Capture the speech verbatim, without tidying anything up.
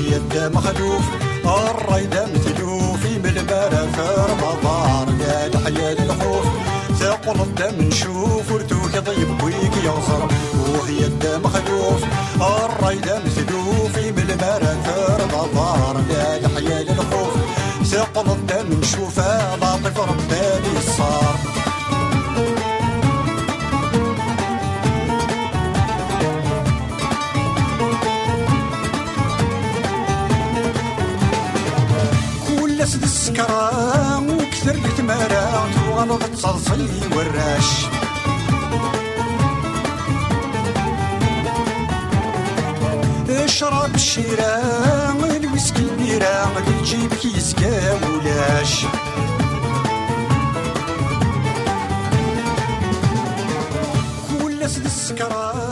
يد مخلوف الريدة متلوف من المرا في رمضان قال حيا الخوف ثقل الدم نشوف ورتوك ضيب ويك يوصر وهي يد مخلوف الريدة متلوف من المرا في رمضان قال حيا الخوف ثقل الدم نشوفها لاطف رباني الصار سد السكرة وكثر التمارة وغلط تصلصي والراش اشرب الشيرة الويسكي البيرة تجيبك يزكى ولاش كل سد السكرة